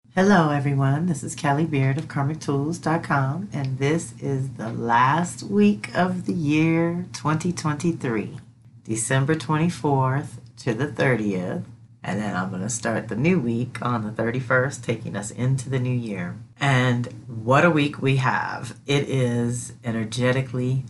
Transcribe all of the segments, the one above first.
Hello, everyone. This is Kelly Beard of KarmicTools.com, and this is the last week of the year 2023, December 24th to the 30th, and then I'm going to start the new week on the 31st, taking us into the new year. And what a week we have! It is energetically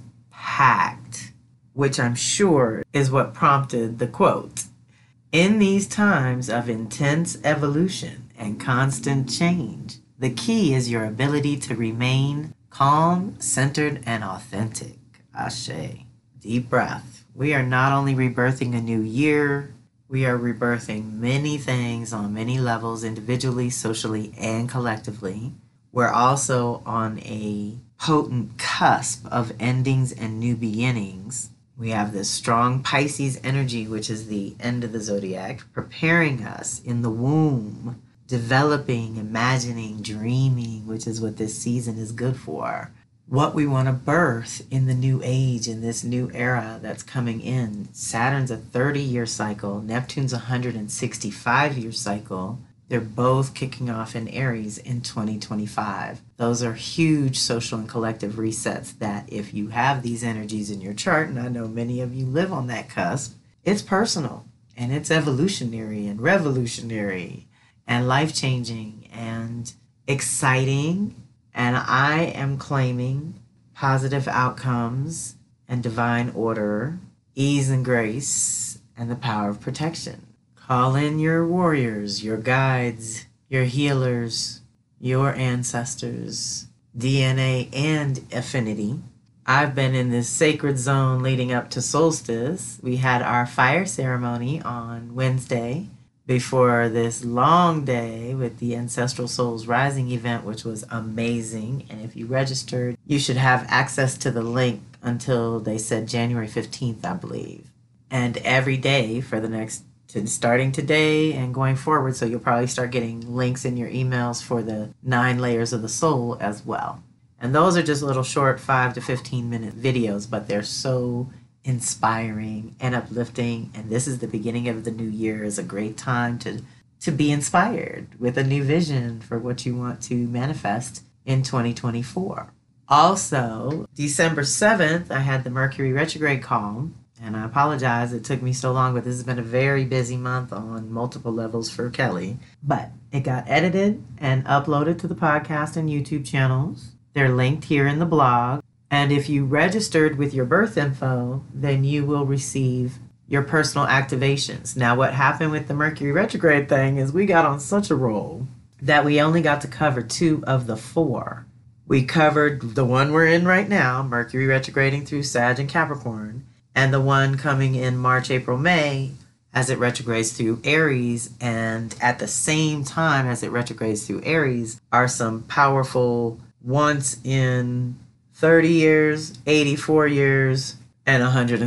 packed, which I'm sure is what prompted the quote. In these times of intense evolution and constant change, the key is your ability to remain calm, centered, and authentic. Ashe. Deep breath. We are not only rebirthing a new year, we are rebirthing many things on many levels, individually, socially, and collectively. We're also on a potent cusp of endings and new beginnings. We have this strong Pisces energy, which is the end of the zodiac, preparing us in the womb, developing, imagining, dreaming, which is what this season is good for. What we want to birth in the new age, in this new era that's coming in. Saturn's a 30-year cycle, Neptune's a 165-year cycle. They're both kicking off in Aries in 2025. Those are huge social and collective resets that if you have these energies in your chart, and I know many of you live on that cusp, it's personal and it's evolutionary and revolutionary and life-changing and exciting. And I am claiming positive outcomes and divine order, ease and grace, and the power of protection. Call in your warriors, your guides, your healers, your ancestors, DNA and affinity. I've been in this sacred zone leading up to solstice. We had our fire ceremony on Wednesday before this long day with the Ancestral Souls Rising event, which was amazing. And if you registered, you should have access to the link until they said January 15th, I believe. And every day for the next starting today and going forward, so you'll probably start getting links in your emails for the 9 layers of the soul as well. And those are just little short 5 to 15 minute videos, but they're so inspiring and uplifting. And this is the beginning of the new year. Is a great time to be inspired with a new vision for what you want to manifest in 2024. Also, December 7th, I had the Mercury retrograde call. And I apologize it took me so long, but this has been a very busy month on multiple levels for Kelly. But it got edited and uploaded to the podcast and YouTube channels. They're linked here in the blog. And if you registered with your birth info, then you will receive your personal activations. Now, what happened with the Mercury retrograde thing is we got on such a roll that we only got to cover 2 of the 4. We covered the one we're in right now, Mercury retrograding through Sag and Capricorn, and the one coming in March, April, May, as it retrogrades through Aries. And at the same time as it retrogrades through Aries are some powerful once in 30 years, 84 years, and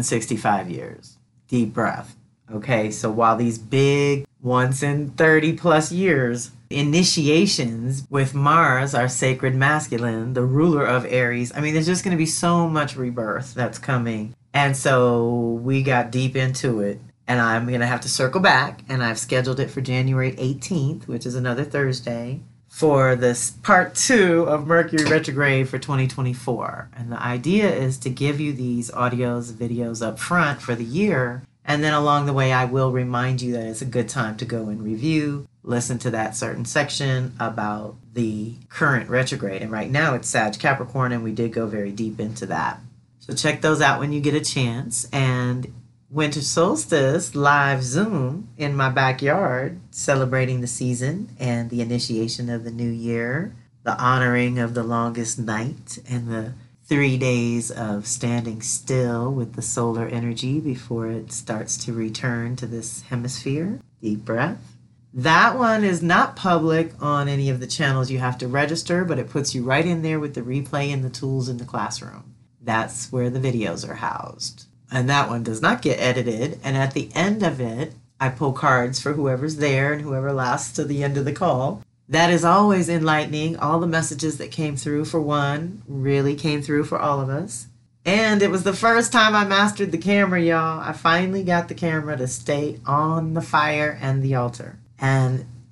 165 years. Deep breath. Okay, so while these big once in 30 plus years initiations with Mars, our sacred masculine, the ruler of Aries, I mean, there's just going to be so much rebirth that's coming. And so we got deep into it, and I'm going to have to circle back, and I've scheduled it for January 18th, which is another Thursday, for this part 2 of Mercury retrograde for 2024. And the idea is to give you these audios, videos up front for the year, and then along the way I will remind you that it's a good time to go and review, listen to that certain section about the current retrograde. And right now it's Sag Capricorn, and we did go very deep into that. So check those out when you get a chance. And winter solstice live Zoom in my backyard, celebrating the season and the initiation of the new year, the honoring of the longest night, and the 3 days of standing still with the solar energy before it starts to return to this hemisphere. Deep breath. That one is not public on any of the channels. You have to register, but it puts you right in there with the replay and the tools in the classroom. That's where the videos are housed. And that one does not get edited. And at the end of it, I pull cards for whoever's there and whoever lasts to the end of the call. That is always enlightening. All the messages that came through for one really came through for all of us. And it was the first time I mastered the camera, y'all. I finally got the camera to stay on the fire and the altar. And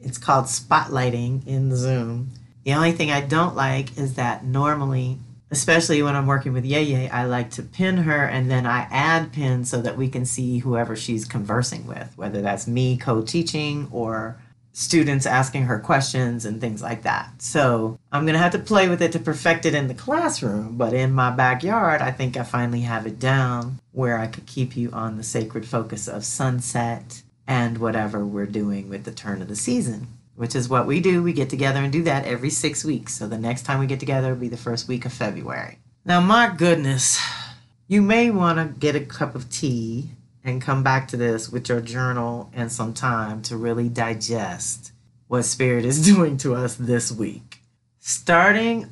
It's called spotlighting in the Zoom. The only thing I don't like is that normally, especially when I'm working with Yeye, I like to pin her and then I add pins so that we can see whoever she's conversing with, whether that's me co-teaching or students asking her questions and things like that. So I'm going to have to play with it to perfect it in the classroom, but in my backyard, I think I finally have it down where I could keep you on the sacred focus of sunset and whatever we're doing with the turn of the season, which is what we do. We get together and do that every 6 weeks. So the next time we get together will be the first week of February. Now, my goodness, you may want to get a cup of tea and come back to this with your journal and some time to really digest what Spirit is doing to us this week. Starting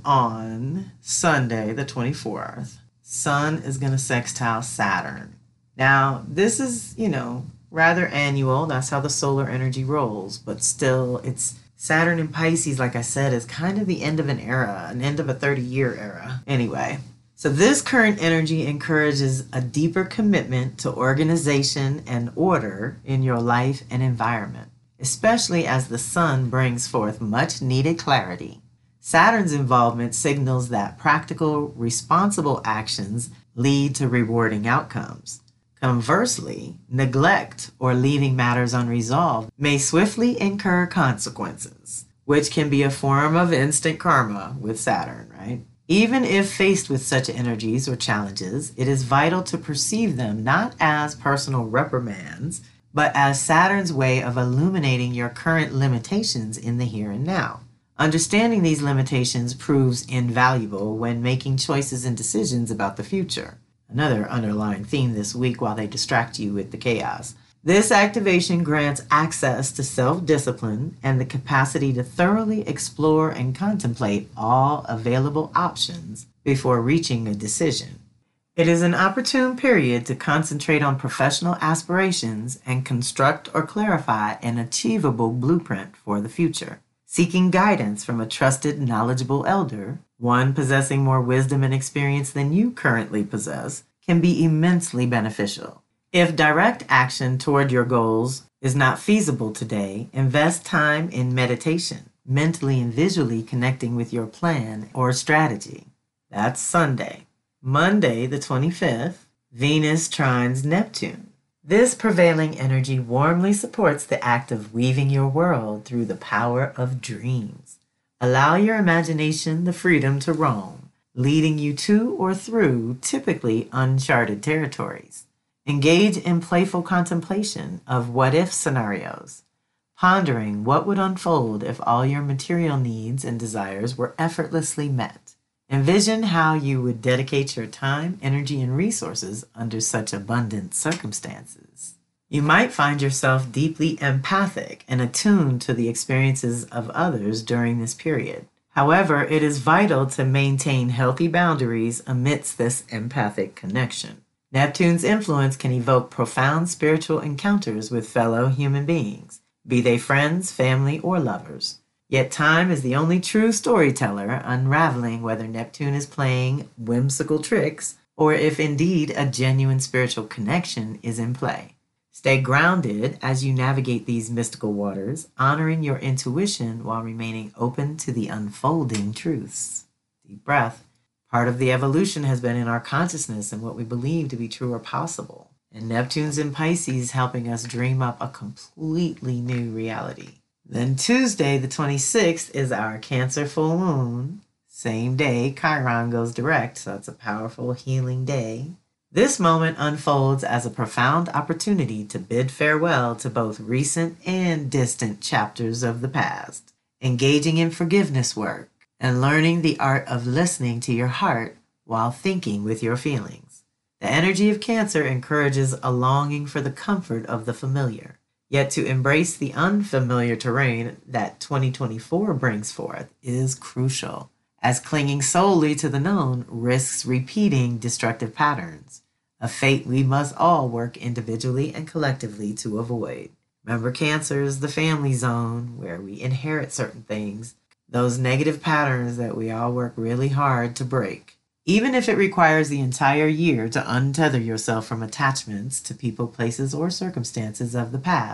on Sunday, the 24th, Sun is going to sextile Saturn. Now, this is, rather annual. That's how the solar energy rolls. But still, it's Saturn in Pisces, like I said, is kind of the end of an era, an end of a 30-year era. Anyway. So this current energy encourages a deeper commitment to organization and order in your life and environment, especially as the sun brings forth much needed clarity. Saturn's involvement signals that practical, responsible actions lead to rewarding outcomes. Conversely, neglect or leaving matters unresolved may swiftly incur consequences, which can be a form of instant karma with Saturn, right? Even if faced with such energies or challenges, it is vital to perceive them not as personal reprimands, but as Saturn's way of illuminating your current limitations in the here and now. Understanding these limitations proves invaluable when making choices and decisions about the future. Another underlying theme this week while they distract you with the chaos. This activation grants access to self-discipline and the capacity to thoroughly explore and contemplate all available options before reaching a decision. It is an opportune period to concentrate on professional aspirations and construct or clarify an achievable blueprint for the future. Seeking guidance from a trusted, knowledgeable elder, one possessing more wisdom and experience than you currently possess, can be immensely beneficial. If direct action toward your goals is not feasible today, invest time in meditation, mentally and visually connecting with your plan or strategy. That's Sunday. Monday, the 25th, Venus trines Neptune. This prevailing energy warmly supports the act of weaving your world through the power of dreams. Allow your imagination the freedom to roam, leading you to or through typically uncharted territories. Engage in playful contemplation of what-if scenarios, pondering what would unfold if all your material needs and desires were effortlessly met. Envision how you would dedicate your time, energy, and resources under such abundant circumstances. You might find yourself deeply empathic and attuned to the experiences of others during this period. However, it is vital to maintain healthy boundaries amidst this empathic connection. Neptune's influence can evoke profound spiritual encounters with fellow human beings, be they friends, family, or lovers. Yet time is the only true storyteller, unraveling whether Neptune is playing whimsical tricks or if indeed a genuine spiritual connection is in play. Stay grounded as you navigate these mystical waters, honoring your intuition while remaining open to the unfolding truths. Deep breath. Part of the evolution has been in our consciousness and what we believe to be true or possible. And Neptune's in Pisces helping us dream up a completely new reality. Then Tuesday, the 26th, is our Cancer full moon. Same day, Chiron goes direct, so it's a powerful healing day. This moment unfolds as a profound opportunity to bid farewell to both recent and distant chapters of the past, engaging in forgiveness work, and learning the art of listening to your heart while thinking with your feelings. The energy of Cancer encourages a longing for the comfort of the familiar, yet to embrace the unfamiliar terrain that 2024 brings forth is crucial, as clinging solely to the known risks repeating destructive patterns, a fate we must all work individually and collectively to avoid. Remember, Cancer is the family zone where we inherit certain things, those negative patterns that we all work really hard to break. Even if it requires the entire year to untether yourself from attachments to people, places, or circumstances of the past,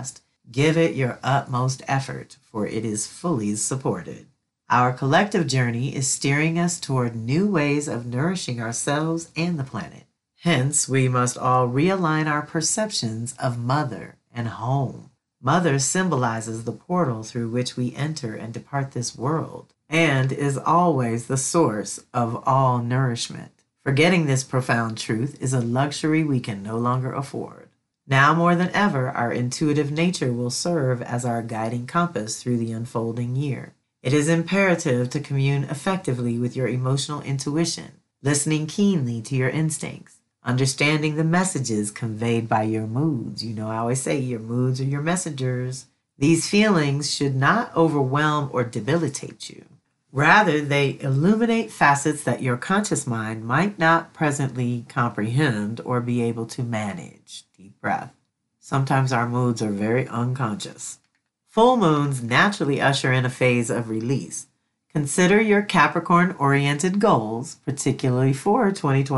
Give it your utmost effort, for it is fully supported. Our collective journey is steering us toward new ways of nourishing ourselves and the planet. Hence, we must all realign our perceptions of mother and home. Mother symbolizes the portal through which we enter and depart this world, and is always the source of all nourishment. Forgetting this profound truth is a luxury we can no longer afford. Now more than ever, our intuitive nature will serve as our guiding compass through the unfolding year. It is imperative to commune effectively with your emotional intuition, listening keenly to your instincts, understanding the messages conveyed by your moods. You know, I always say your moods are your messengers. These feelings should not overwhelm or debilitate you. Rather, they illuminate facets that your conscious mind might not presently comprehend or be able to manage. Deep breath. Sometimes our moods are very unconscious. Full moons naturally usher in a phase of release. Consider your Capricorn-oriented goals, particularly for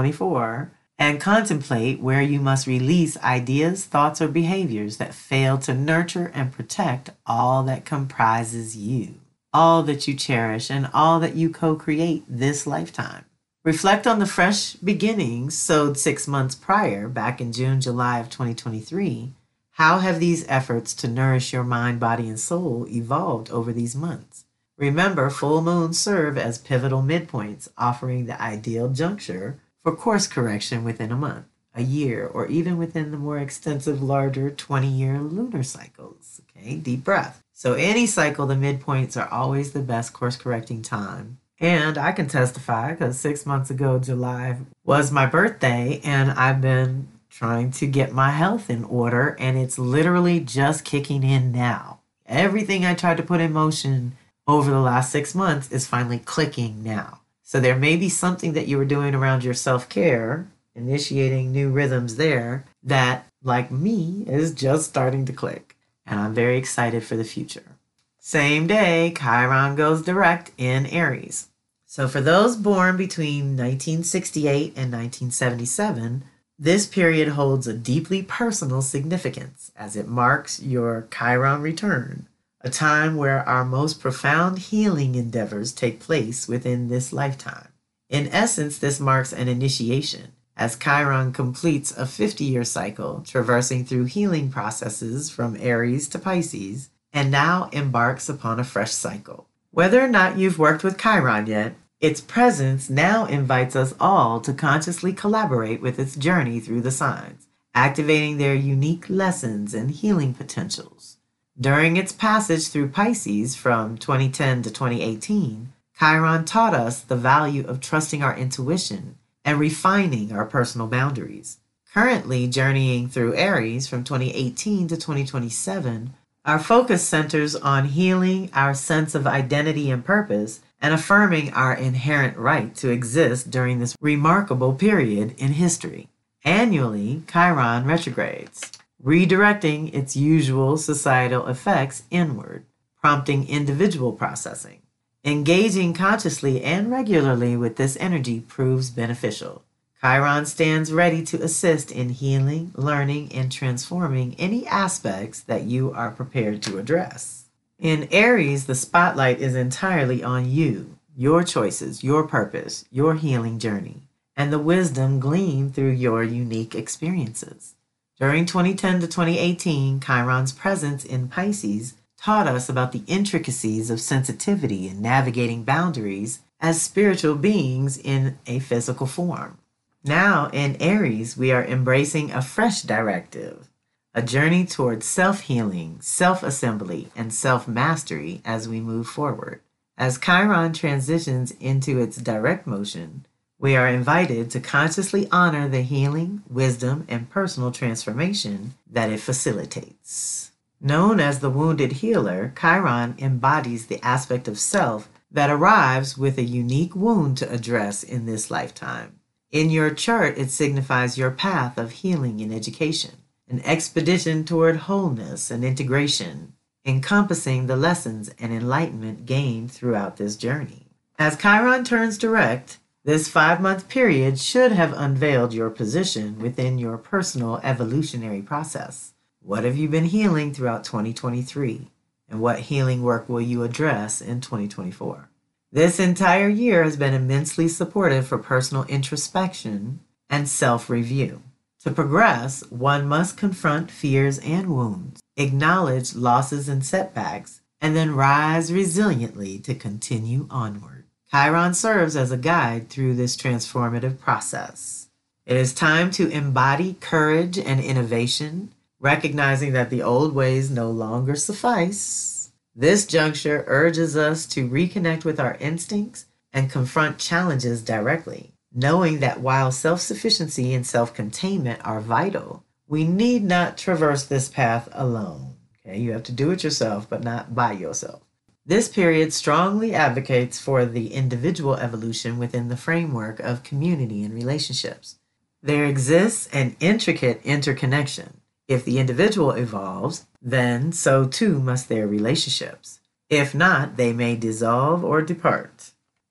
2024, and contemplate where you must release ideas, thoughts, or behaviors that fail to nurture and protect all that comprises you, all that you cherish, and all that you co-create this lifetime. Reflect on the fresh beginnings sowed 6 months prior, back in June, July of 2023. How have these efforts to nourish your mind, body, and soul evolved over these months? Remember, full moons serve as pivotal midpoints, offering the ideal juncture for course correction within a month, a year, or even within the more extensive, larger 20-year lunar cycles. Okay, deep breath. So any cycle, the midpoints are always the best course correcting time. And I can testify because 6 months ago, July was my birthday, and I've been trying to get my health in order, and it's literally just kicking in now. Everything I tried to put in motion over the last 6 months is finally clicking now. So there may be something that you were doing around your self-care, initiating new rhythms there, that, like me, is just starting to click. And I'm very excited for the future. Same day, Chiron goes direct in Aries. So for those born between 1968 and 1977, this period holds a deeply personal significance as it marks your Chiron return, a time where our most profound healing endeavors take place within this lifetime. In essence, this marks an initiation, as Chiron completes a 50-year cycle, traversing through healing processes from Aries to Pisces, and now embarks upon a fresh cycle. Whether or not you've worked with Chiron yet, its presence now invites us all to consciously collaborate with its journey through the signs, activating their unique lessons and healing potentials. During its passage through Pisces from 2010 to 2018, Chiron taught us the value of trusting our intuition and refining our personal boundaries. Currently journeying through Aries from 2018 to 2027, our focus centers on healing our sense of identity and purpose and affirming our inherent right to exist during this remarkable period in history. Annually, Chiron retrogrades, redirecting its usual societal effects inward, prompting individual processing. Engaging consciously and regularly with this energy proves beneficial. Chiron stands ready to assist in healing, learning, and transforming any aspects that you are prepared to address. In Aries, the spotlight is entirely on you, your choices, your purpose, your healing journey, and the wisdom gleaned through your unique experiences. During 2010 to 2018, Chiron's presence in Pisces taught us about the intricacies of sensitivity and navigating boundaries as spiritual beings in a physical form. Now, in Aries, we are embracing a fresh directive, a journey towards self-healing, self-assembly, and self-mastery as we move forward. As Chiron transitions into its direct motion, we are invited to consciously honor the healing, wisdom, and personal transformation that it facilitates. Known as the wounded healer, Chiron embodies the aspect of self that arrives with a unique wound to address in this lifetime. In your chart, it signifies your path of healing and education, an expedition toward wholeness and integration, encompassing the lessons and enlightenment gained throughout this journey. As Chiron turns direct, this 5-month period should have unveiled your position within your personal evolutionary process. What have you been healing throughout 2023? And what healing work will you address in 2024? This entire year has been immensely supportive for personal introspection and self-review. To progress, one must confront fears and wounds, acknowledge losses and setbacks, and then rise resiliently to continue onward. Chiron serves as a guide through this transformative process. It is time to embody courage and innovation, recognizing that the old ways no longer suffice. This juncture urges us to reconnect with our instincts and confront challenges directly, knowing that while self-sufficiency and self-containment are vital, we need not traverse this path alone. Okay, you have to do it yourself, but not by yourself. This period strongly advocates for the individual evolution within the framework of community and relationships. There exists an intricate interconnection. If the individual evolves, then so too must their relationships. If not, they may dissolve or depart.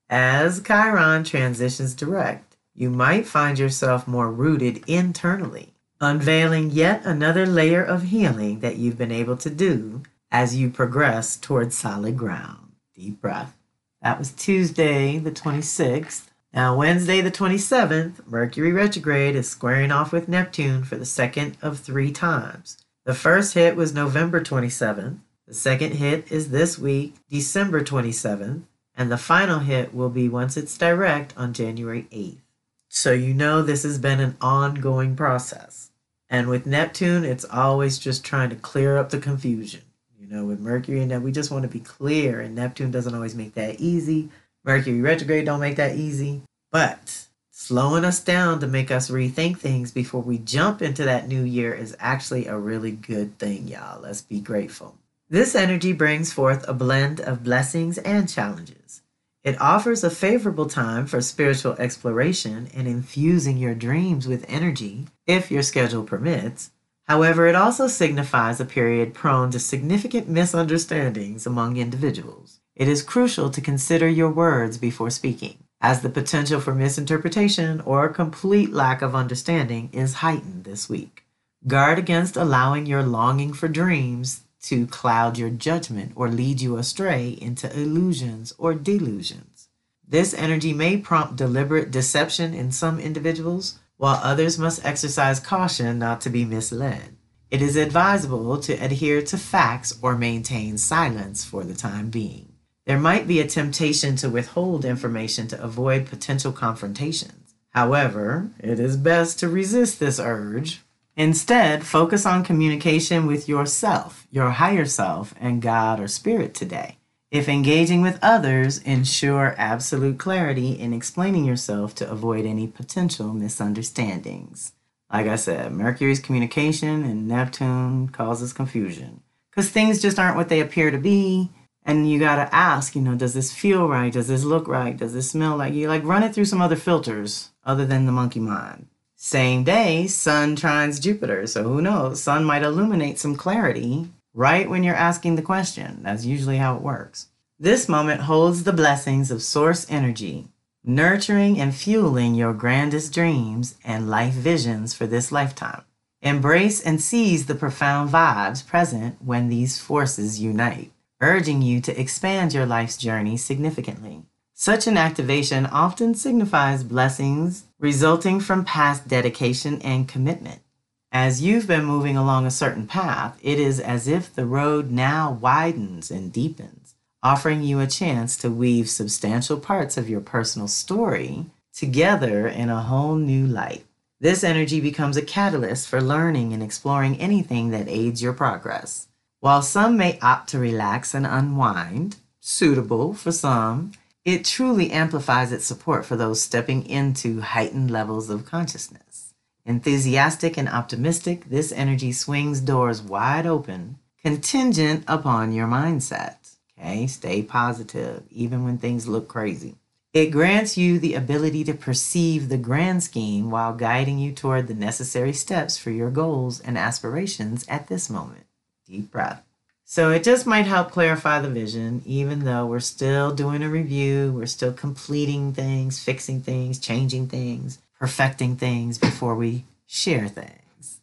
As Chiron transitions direct, you might find yourself more rooted internally, unveiling yet another layer of healing that you've been able to do as you progress towards solid ground. Deep breath. That was Tuesday, the 26th. Now, Wednesday, the 27th, Mercury retrograde is squaring off with Neptune for the second of 3 times. The first hit was November 27th. The second hit is this week, December 27th. And the final hit will be once it's direct on January 8th. So you know this has been an ongoing process. And with Neptune, it's always just trying to clear up the confusion. You know, with Mercury and that, we just want to be clear, and Neptune doesn't always make that easy. Mercury retrograde don't make that easy. But slowing us down to make us rethink things before we jump into that new year is actually a really good thing, y'all. Let's be grateful. This energy brings forth a blend of blessings and challenges. It offers a favorable time for spiritual exploration and infusing your dreams with energy, if your schedule permits. However, it also signifies a period prone to significant misunderstandings among individuals. It is crucial to consider your words before speaking, as the potential for misinterpretation or complete lack of understanding is heightened this week. Guard against allowing your longing for dreams to cloud your judgment or lead you astray into illusions or delusions. This energy may prompt deliberate deception in some individuals, while others must exercise caution not to be misled. It is advisable to adhere to facts or maintain silence for the time being. There might be a temptation to withhold information to avoid potential confrontations. However, it is best to resist this urge. Instead, focus on communication with yourself, your higher self, and God or Spirit today. If engaging with others, ensure absolute clarity in explaining yourself to avoid any potential misunderstandings. Like I said, Mercury's communication and Neptune causes confusion because things just aren't what they appear to be. And you got to ask, does this feel right? Does this look right? Does this smell like you? Like, run it through some other filters other than the monkey mind. Same day, Sun trines Jupiter. So who knows? Sun might illuminate some clarity right when you're asking the question. That's usually how it works. This moment holds the blessings of source energy, nurturing and fueling your grandest dreams and life visions for this lifetime. Embrace and seize the profound vibes present when these forces unite, urging you to expand your life's journey significantly. Such an activation often signifies blessings resulting from past dedication and commitment. As you've been moving along a certain path, it is as if the road now widens and deepens, offering you a chance to weave substantial parts of your personal story together in a whole new light. This energy becomes a catalyst for learning and exploring anything that aids your progress. While some may opt to relax and unwind, suitable for some, it truly amplifies its support for those stepping into heightened levels of consciousness. Enthusiastic and optimistic, this energy swings doors wide open, contingent upon your mindset. Okay, stay positive, even when things look crazy. It grants you the ability to perceive the grand scheme while guiding you toward the necessary steps for your goals and aspirations at this moment. Deep breath. So it just might help clarify the vision, even though we're still doing a review, we're still completing things, fixing things, changing things, perfecting things before we share things.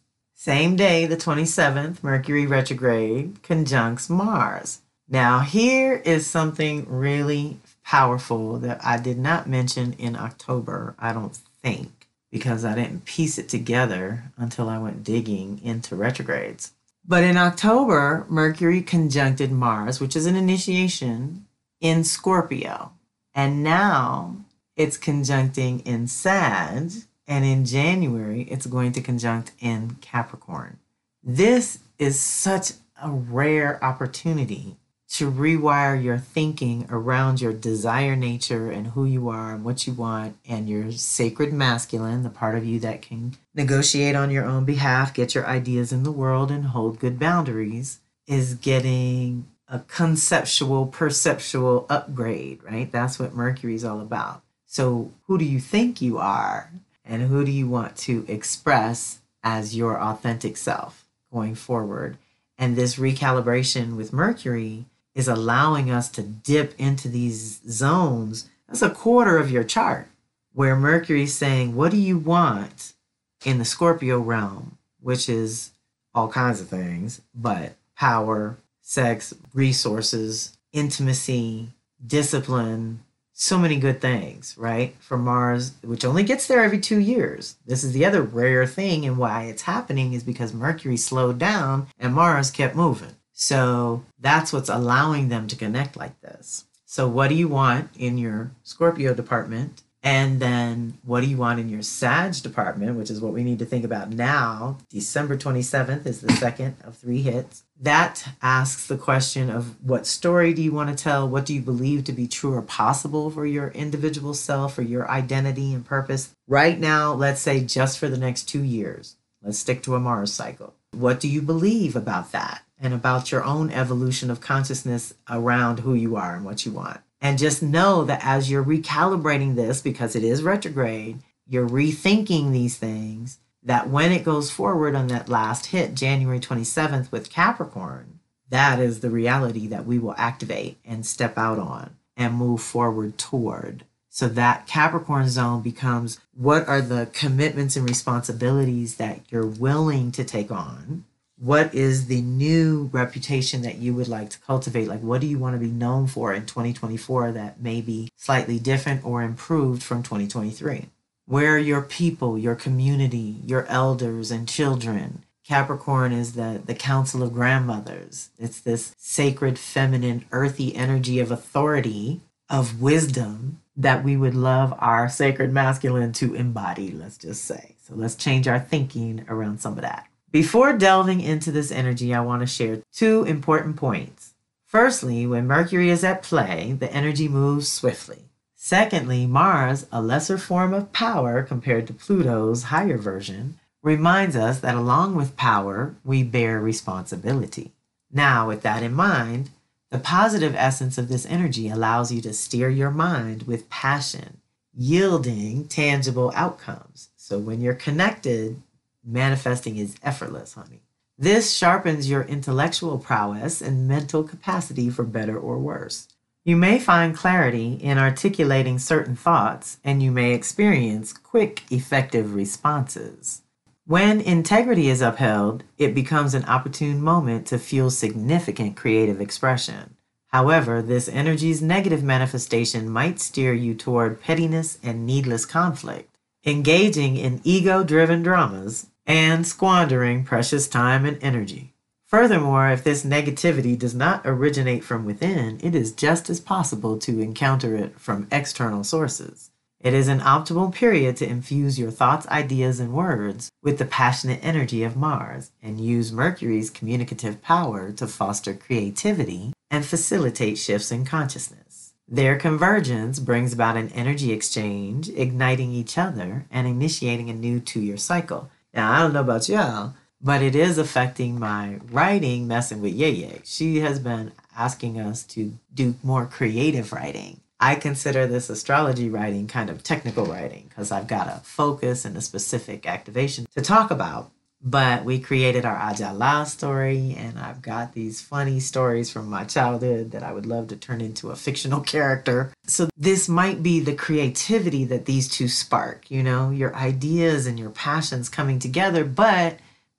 Same day, the 27th, Mercury retrograde conjuncts Mars. Now, here is something really powerful that I did not mention in October, I don't think, because I didn't piece it together until I went digging into retrogrades. But in October, Mercury conjuncted Mars, which is an initiation, in Scorpio. And now it's conjuncting in Sag, and in January, it's going to conjunct in Capricorn. This is such a rare opportunity to rewire your thinking around your desire nature and who you are and what you want, and your sacred masculine, the part of you that can negotiate on your own behalf, get your ideas in the world, and hold good boundaries, is getting a conceptual, perceptual upgrade, right? That's what Mercury is all about. So who do you think you are, and who do you want to express as your authentic self going forward? And this recalibration with Mercury is allowing us to dip into these zones. That's a quarter of your chart, where Mercury's saying, what do you want in the Scorpio realm, which is all kinds of things, but power, sex, resources, intimacy, discipline, so many good things, right? For Mars, which only gets there every 2 years. This is the other rare thing, and why it's happening is because Mercury slowed down and Mars kept moving. So that's what's allowing them to connect like this. So what do you want in your Scorpio department? And then what do you want in your Sag department, which is what we need to think about now. December 27th is the second of 3 hits. That asks the question of, what story do you want to tell? What do you believe to be true or possible for your individual self or your identity and purpose? Right now, let's say just for the next 2 years. Let's stick to a Mars cycle. What do you believe about that and about your own evolution of consciousness around who you are and what you want? And just know that as you're recalibrating this, because it is retrograde, you're rethinking these things, that when it goes forward on that last hit, January 27th with Capricorn, that is the reality that we will activate and step out on and move forward toward. So that Capricorn zone becomes, what are the commitments and responsibilities that you're willing to take on? What is the new reputation that you would like to cultivate? Like, what do you want to be known for in 2024 that may be slightly different or improved from 2023? Where are your people, your community, your elders and children? Capricorn is the council of grandmothers. It's this sacred, feminine, earthy energy of authority, of wisdom, that we would love our sacred masculine to embody, let's just say. So let's change our thinking around some of that. Before delving into this energy, I want to share 2 important points. Firstly, when Mercury is at play, the energy moves swiftly. Secondly, Mars, a lesser form of power compared to Pluto's higher version, reminds us that along with power, we bear responsibility. Now, with that in mind, the positive essence of this energy allows you to steer your mind with passion, yielding tangible outcomes. So when you're connected, manifesting is effortless, honey. This sharpens your intellectual prowess and mental capacity for better or worse. You may find clarity in articulating certain thoughts, and you may experience quick, effective responses. When integrity is upheld, it becomes an opportune moment to fuel significant creative expression. However, this energy's negative manifestation might steer you toward pettiness and needless conflict, engaging in ego-driven dramas, and squandering precious time and energy. Furthermore, if this negativity does not originate from within, it is just as possible to encounter it from external sources. It is an optimal period to infuse your thoughts, ideas, and words with the passionate energy of Mars, and use Mercury's communicative power to foster creativity and facilitate shifts in consciousness. Their convergence brings about an energy exchange, igniting each other and initiating a new 2-year cycle. Now, I don't know about y'all, but it is affecting my writing, messing with Yeye. She has been asking us to do more creative writing. I consider this astrology writing kind of technical writing because I've got a focus and a specific activation to talk about. But we created our Ajala story, and I've got these funny stories from my childhood that I would love to turn into a fictional character. So this might be the creativity that these two spark, you know, your ideas and your passions coming together, but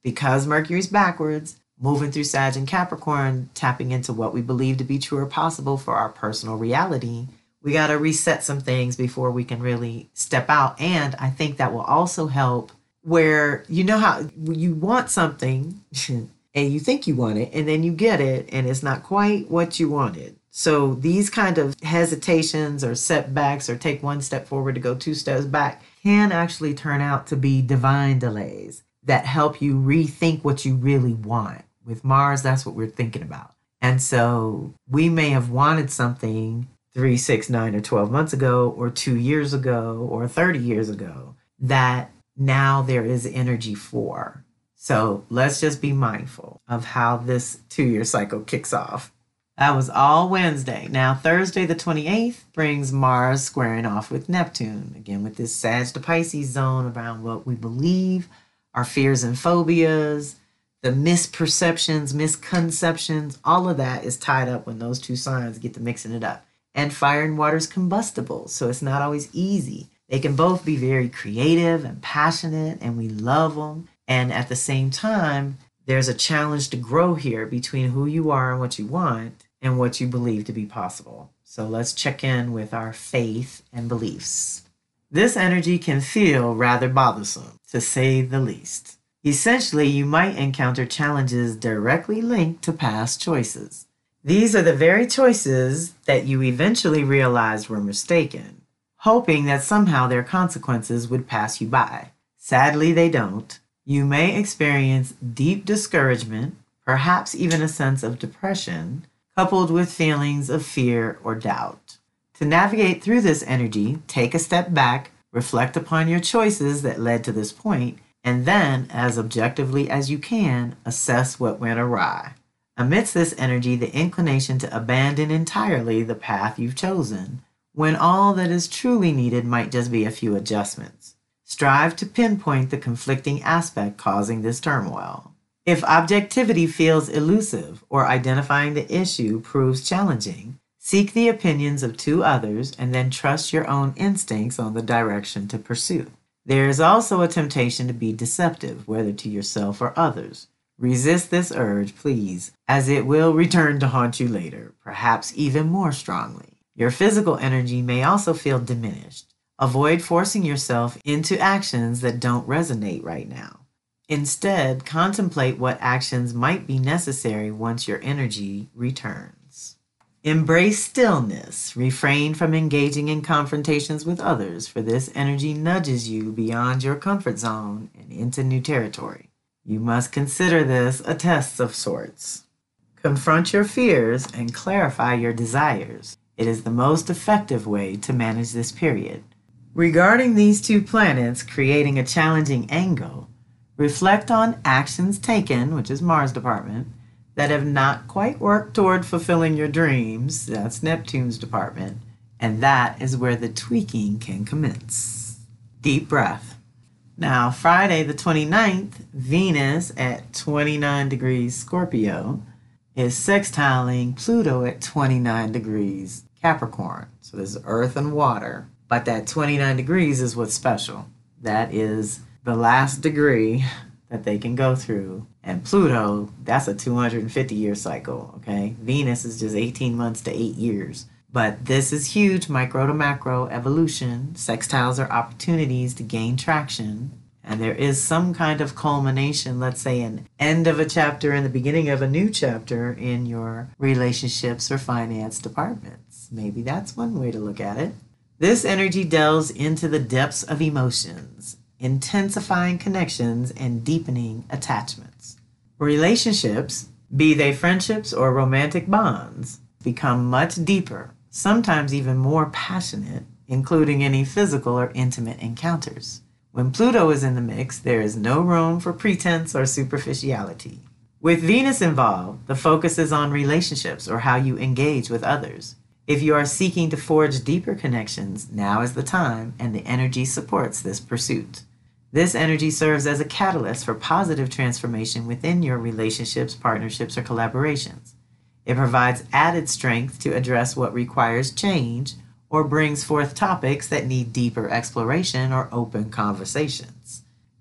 Because Mercury's backwards, moving through Sag and Capricorn, tapping into what we believe to be true or possible for our personal reality, we got to reset some things before we can really step out. And I think that will also help where you know how you want something and you think you want it and then you get it and it's not quite what you wanted. So these kind of hesitations or setbacks or take one step forward to go two steps back can actually turn out to be divine delays that help you rethink what you really want. With Mars, that's what we're thinking about. And so we may have wanted something 3, 6, 9, or 12 months ago, or 2 years ago, or 30 years ago, that now there is energy for. So let's just be mindful of how this 2-year cycle kicks off. That was all Wednesday. Now, Thursday the 28th brings Mars squaring off with Neptune. Again, with this Sag to Pisces zone around what we believe, our fears and phobias, the misperceptions, misconceptions, all of that is tied up when those two signs get to mixing it up. And fire and water is combustible, so it's not always easy. They can both be very creative and passionate, and we love them. And at the same time, there's a challenge to grow here between who you are and what you want and what you believe to be possible. So let's check in with our faith and beliefs. This energy can feel rather bothersome, to say the least. Essentially, you might encounter challenges directly linked to past choices. These are the very choices that you eventually realized were mistaken, hoping that somehow their consequences would pass you by. Sadly, they don't. You may experience deep discouragement, perhaps even a sense of depression, coupled with feelings of fear or doubt. To navigate through this energy, take a step back, reflect upon your choices that led to this point, and then, as objectively as you can, assess what went awry. Amidst this energy, the inclination to abandon entirely the path you've chosen, when all that is truly needed might just be a few adjustments. Strive to pinpoint the conflicting aspect causing this turmoil. If objectivity feels elusive or identifying the issue proves challenging, seek the opinions of 2 others and then trust your own instincts on the direction to pursue. There is also a temptation to be deceptive, whether to yourself or others. Resist this urge, please, as it will return to haunt you later, perhaps even more strongly. Your physical energy may also feel diminished. Avoid forcing yourself into actions that don't resonate right now. Instead, contemplate what actions might be necessary once your energy returns. Embrace stillness. Refrain from engaging in confrontations with others, for this energy nudges you beyond your comfort zone and into new territory. You must consider this a test of sorts. Confront your fears and clarify your desires. It is the most effective way to manage this period. Regarding these 2 planets creating a challenging angle, reflect on actions taken, which is Mars department, that have not quite worked toward fulfilling your dreams. That's Neptune's department. And that is where the tweaking can commence. Deep breath. Now, Friday the 29th, Venus at 29 degrees Scorpio is sextiling Pluto at 29 degrees Capricorn. So this is earth and water. But that 29 degrees is what's special. That is the last degree that they can go through. And Pluto, that's a 250-year cycle, okay? Venus is just 18 months to 8 years. But this is huge micro to macro evolution. Sextiles are opportunities to gain traction. And there is some kind of culmination, let's say an end of a chapter and the beginning of a new chapter in your relationships or finance departments. Maybe that's one way to look at it. This energy delves into the depths of emotions, intensifying connections and deepening attachments. Relationships, be they friendships or romantic bonds, become much deeper, sometimes even more passionate, including any physical or intimate encounters. When Pluto is in the mix, there is no room for pretense or superficiality. With Venus involved, the focus is on relationships or how you engage with others. If you are seeking to forge deeper connections, now is the time, and the energy supports this pursuit. This energy serves as a catalyst for positive transformation within your relationships, partnerships, or collaborations. It provides added strength to address what requires change or brings forth topics that need deeper exploration or open conversations.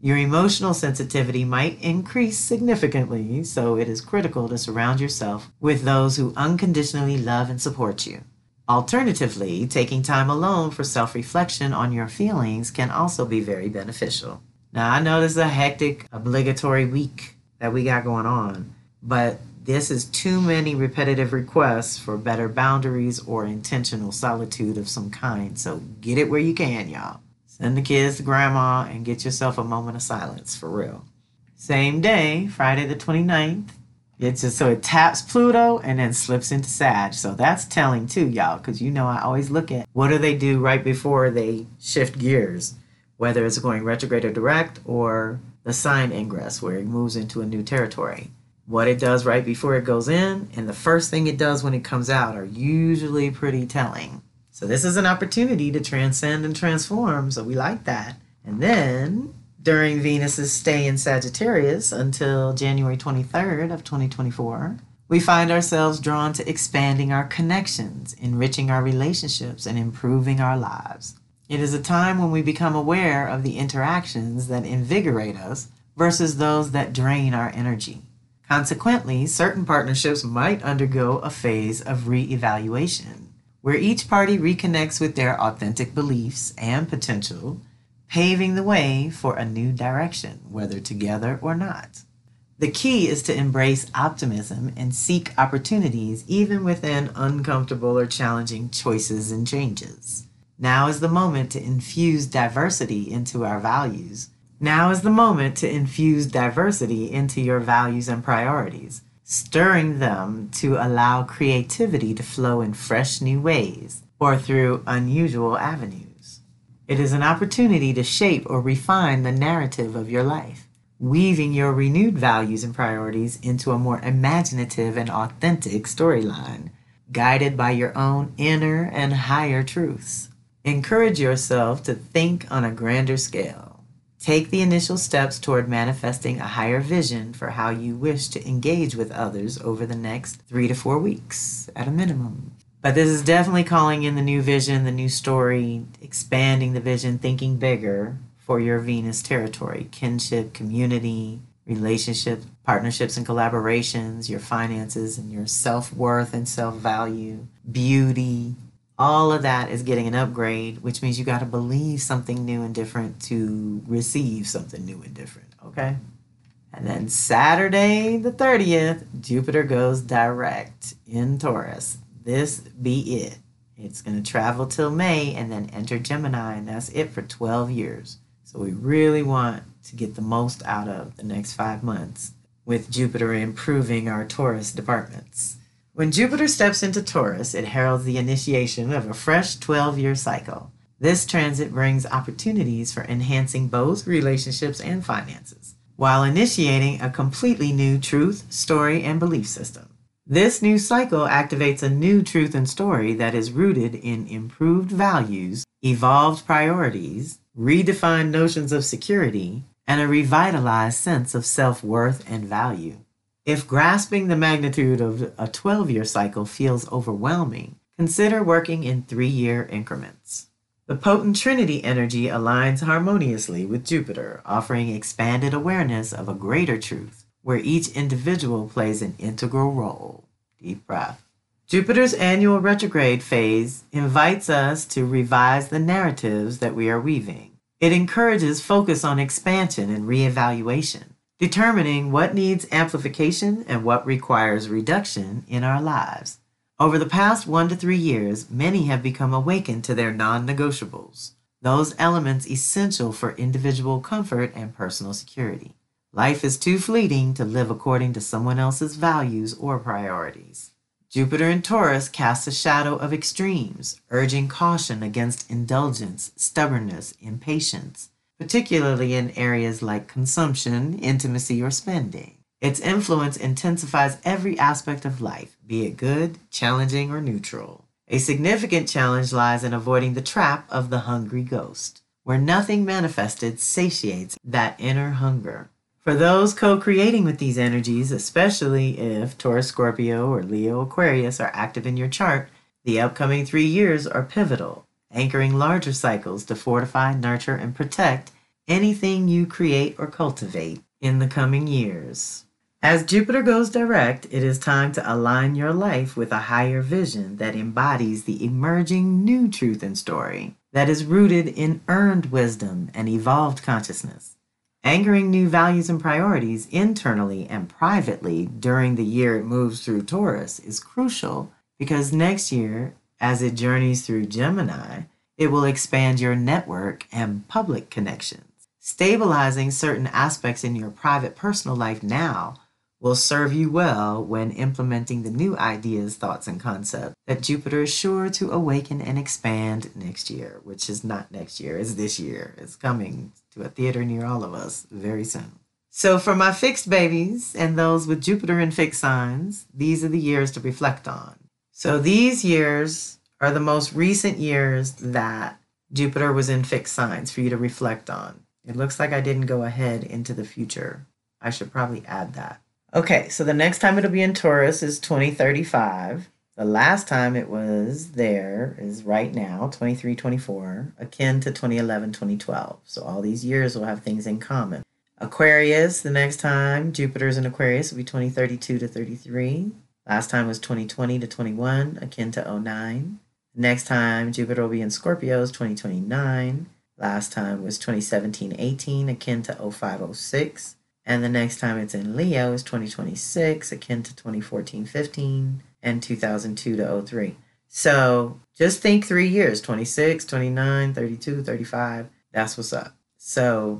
Your emotional sensitivity might increase significantly, so it is critical to surround yourself with those who unconditionally love and support you. Alternatively, taking time alone for self-reflection on your feelings can also be very beneficial. Now, I know this is a hectic, obligatory week that we got going on, but this is too many repetitive requests for better boundaries or intentional solitude of some kind, so get it where you can, y'all. Send the kids to grandma and get yourself a moment of silence, for real. Same day, Friday the 29th, so it taps Pluto and then slips into Sag. So that's telling too, y'all, because I always look at what do they do right before they shift gears, whether it's going retrograde or direct or the sign ingress where it moves into a new territory. What it does right before it goes in and the first thing it does when it comes out are usually pretty telling. So this is an opportunity to transcend and transform, so we like that. And then during Venus's stay in Sagittarius until January 23rd of 2024, we find ourselves drawn to expanding our connections, enriching our relationships, and improving our lives. It is a time when we become aware of the interactions that invigorate us versus those that drain our energy. Consequently, certain partnerships might undergo a phase of reevaluation, where each party reconnects with their authentic beliefs and potential, paving the way for a new direction, whether together or not. The key is to embrace optimism and seek opportunities even within uncomfortable or challenging choices and changes. Now is the moment to infuse diversity into our values. Now is the moment to infuse diversity into your values and priorities, stirring them to allow creativity to flow in fresh new ways or through unusual avenues. It is an opportunity to shape or refine the narrative of your life, weaving your renewed values and priorities into a more imaginative and authentic storyline, guided by your own inner and higher truths. Encourage yourself to think on a grander scale. Take the initial steps toward manifesting a higher vision for how you wish to engage with others over the next 3 to 4 weeks at a minimum. But this is definitely calling in the new vision, the new story, expanding the vision, thinking bigger for your Venus territory, kinship, community, relationships, partnerships and collaborations, your finances and your self-worth and self-value, beauty. All of that is getting an upgrade, which means you got to believe something new and different to receive something new and different, okay? And then Saturday the 30th, Jupiter goes direct in Taurus. This be it. It's going to travel till May and then enter Gemini, and that's it for 12 years. So we really want to get the most out of the next 5 months with Jupiter improving our Taurus departments. When Jupiter steps into Taurus, it heralds the initiation of a fresh 12-year cycle. This transit brings opportunities for enhancing both relationships and finances, while initiating a completely new truth, story, and belief system. This new cycle activates a new truth and story that is rooted in improved values, evolved priorities, redefined notions of security, and a revitalized sense of self-worth and value. If grasping the magnitude of a 12-year cycle feels overwhelming, consider working in 3-year increments. The potent Trinity energy aligns harmoniously with Jupiter, offering expanded awareness of a greater truth, where each individual plays an integral role. Deep breath. Jupiter's annual retrograde phase invites us to revise the narratives that we are weaving. It encourages focus on expansion and reevaluation, determining what needs amplification and what requires reduction in our lives. Over the past 1 to 3 years, many have become awakened to their non-negotiables, those elements essential for individual comfort and personal security. Life is too fleeting to live according to someone else's values or priorities. Jupiter in Taurus casts a shadow of extremes, urging caution against indulgence, stubbornness, impatience, particularly in areas like consumption, intimacy, or spending. Its influence intensifies every aspect of life, be it good, challenging, or neutral. A significant challenge lies in avoiding the trap of the hungry ghost, where nothing manifested satiates that inner hunger. For those co-creating with these energies, especially if Taurus, Scorpio, or Leo, Aquarius are active in your chart, the upcoming 3 years are pivotal, anchoring larger cycles to fortify, nurture, and protect anything you create or cultivate in the coming years. As Jupiter goes direct, it is time to align your life with a higher vision that embodies the emerging new truth and story that is rooted in earned wisdom and evolved consciousness. Anchoring new values and priorities internally and privately during the year it moves through Taurus is crucial because next year, as it journeys through Gemini, it will expand your network and public connections. Stabilizing certain aspects in your private personal life now will serve you well when implementing the new ideas, thoughts, and concepts that Jupiter is sure to awaken and expand next year, which is not next year, it's this year. It's coming to a theater near all of us very soon. So for my fixed babies and those with Jupiter in fixed signs, these are the years to reflect on. So these years are the most recent years that Jupiter was in fixed signs for you to reflect on. It looks like I didn't go ahead into the future. I should probably add that. Okay, so the next time it'll be in Taurus is 2035. The last time it was there is right now, 23-24, akin to 2011-2012. So all these years will have things in common. Aquarius, the next time Jupiter's in Aquarius will be 2032-33. Last time was 2020-21, akin to 09. Next time Jupiter will be in Scorpio is 2029. Last time was 2017-18, akin to 05-06. And the next time it's in Leo is 2026, akin to 2014-15, and 2002-03. So just think 3 years, 26, 29, 32, 35. That's what's up. So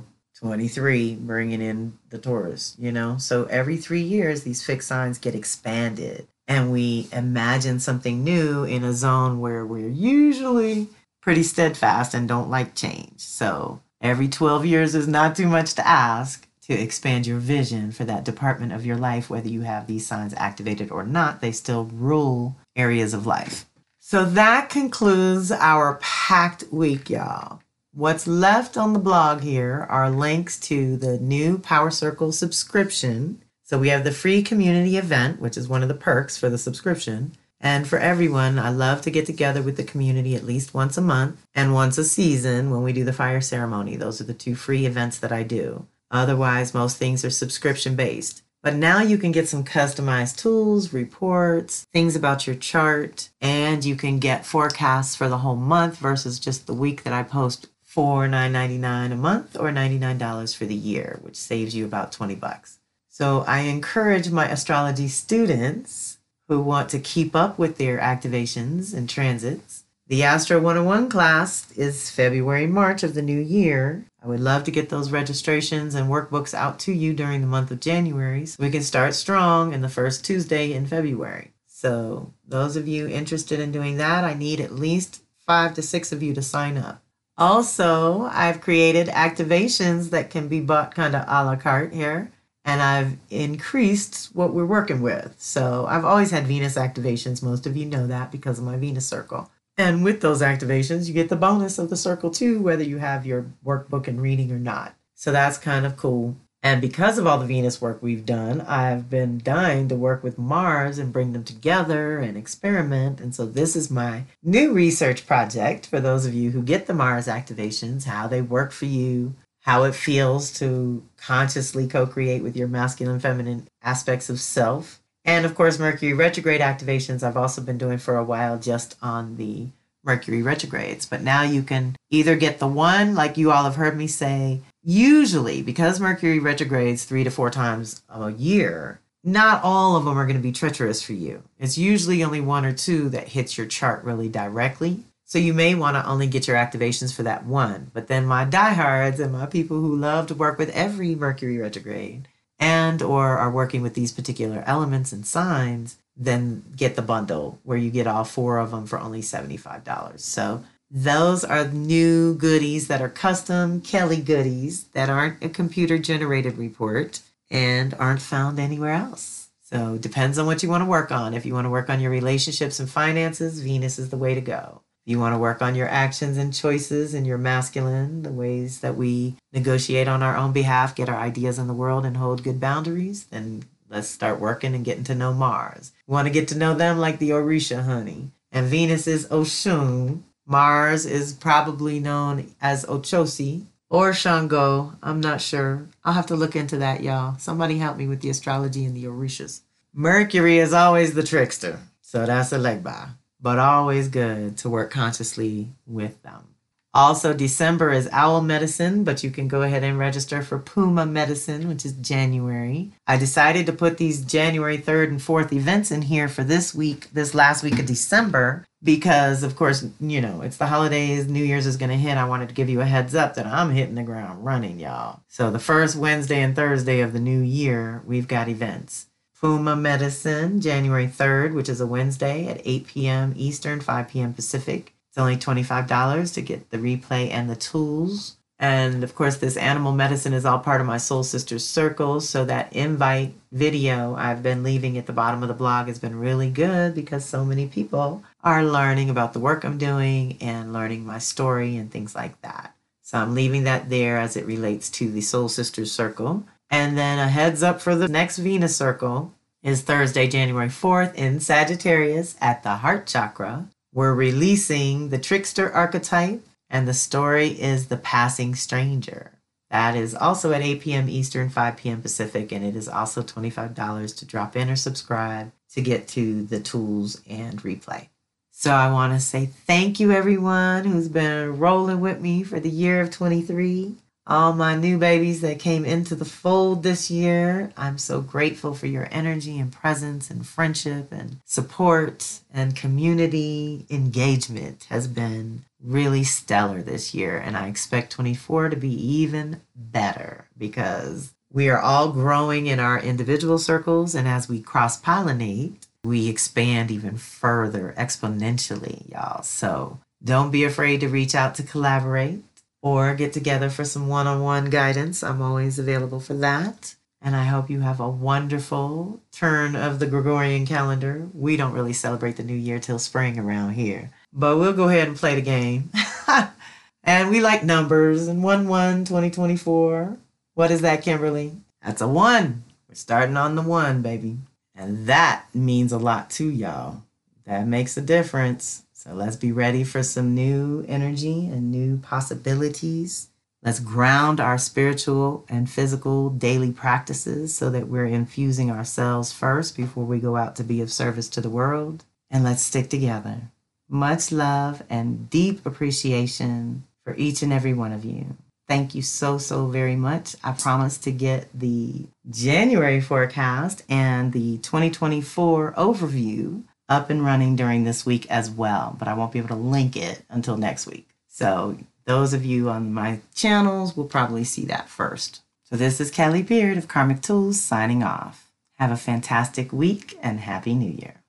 23, bringing in the Taurus, So every 3 years, these fixed signs get expanded. And we imagine something new in a zone where we're usually pretty steadfast and don't like change. So every 12 years is not too much to ask to expand your vision for that department of your life. Whether you have these signs activated or not, they still rule areas of life. So that concludes our packed week, y'all. What's left on the blog here are links to the new Power Circle subscription. So we have the free community event, which is one of the perks for the subscription. And for everyone, I love to get together with the community at least once a month and once a season when we do the fire ceremony. Those are the 2 free events that I do. Otherwise, most things are subscription based. But now you can get some customized tools, reports, things about your chart, and you can get forecasts for the whole month versus just the week that I post for $9.99 a month or $99 for the year, which saves you about $20. So I encourage my astrology students who want to keep up with their activations and transits. The Astro 101 class is February, March of the new year. I would love to get those registrations and workbooks out to you during the month of January so we can start strong in the first Tuesday in February. So those of you interested in doing that, I need at least 5 to 6 of you to sign up. Also, I've created activations that can be bought kind of a la carte here. And I've increased what we're working with. So I've always had Venus activations. Most of you know that because of my Venus circle. And with those activations, you get the bonus of the circle too, whether you have your workbook and reading or not. So that's kind of cool. And because of all the Venus work we've done, I've been dying to work with Mars and bring them together and experiment. And so this is my new research project for those of you who get the Mars activations, how they work for you, how it feels to consciously co-create with your masculine, feminine aspects of self. And of course, Mercury retrograde activations I've also been doing for a while just on the Mercury retrogrades. But now you can either get the one, like you all have heard me say, usually because Mercury retrogrades 3 to 4 times a year, not all of them are going to be treacherous for you. It's usually only 1 or 2 that hits your chart really directly. So you may want to only get your activations for that one. But then my diehards and my people who love to work with every Mercury retrograde and or are working with these particular elements and signs, then get the bundle where you get all 4 of them for only $75. So those are new goodies that are custom Kelly goodies that aren't a computer generated report and aren't found anywhere else. So depends on what you want to work on. If you want to work on your relationships and finances, Venus is the way to go. You want to work on your actions and choices and your masculine, the ways that we negotiate on our own behalf, get our ideas in the world and hold good boundaries, then let's start working and getting to know Mars. We want to get to know them like the Orisha, honey. And Venus is Oshun. Mars is probably known as Ochosi. or Shango. I'm not sure. I'll have to look into that, y'all. Somebody help me with the astrology and the Orishas. Mercury is always the trickster, so that's a legba, but always good to work consciously with them. Also, December is owl medicine, but you can go ahead and register for Puma medicine, which is January. I decided to put these January 3rd and 4th events in here for this week, this last week of December, because, of course, it's the holidays, New Year's is going to hit. I wanted to give you a heads up that I'm hitting the ground running, y'all. So the first Wednesday and Thursday of the new year, we've got events. Puma Medicine, January 3rd, which is a Wednesday at 8 p.m. Eastern, 5 p.m. Pacific. It's only $25 to get the replay and the tools. And of course, this animal medicine is all part of my Soul Sisters Circle. So that invite video I've been leaving at the bottom of the blog has been really good because so many people are learning about the work I'm doing and learning my story and things like that. So I'm leaving that there as it relates to the Soul Sisters Circle. And then a heads up for the next Venus Circle is Thursday, January 4th in Sagittarius at the Heart Chakra. We're releasing the trickster archetype, and the story is The Passing Stranger. That is also at 8 p.m. Eastern, 5 p.m. Pacific, and it is also $25 to drop in or subscribe to get to the tools and replay. So I want to say thank you, everyone who's been rolling with me for the year of 23. All my new babies that came into the fold this year, I'm so grateful for your energy and presence and friendship and support and community engagement has been really stellar this year. And I expect 24 to be even better because we are all growing in our individual circles. And as we cross-pollinate, we expand even further exponentially, y'all. So don't be afraid to reach out to collaborate or get together for some one-on-one guidance. I'm always available for that. And I hope you have a wonderful turn of the Gregorian calendar. We don't really celebrate the new year till spring around here, but we'll go ahead and play the game. And we like numbers, and 1/1/2024. What is that, Kimberly? That's a 1. We're starting on the 1, baby. And that means a lot too, y'all. That makes a difference. So let's be ready for some new energy and new possibilities. Let's ground our spiritual and physical daily practices so that we're infusing ourselves first before we go out to be of service to the world. And let's stick together. Much love and deep appreciation for each and every one of you. Thank you so, so very much. I promise to get the January forecast and the 2024 overview up and running during this week as well, but I won't be able to link it until next week. So those of you on my channels will probably see that first. So this is Kelly Beard of Karmic Tools signing off. Have a fantastic week and Happy New Year.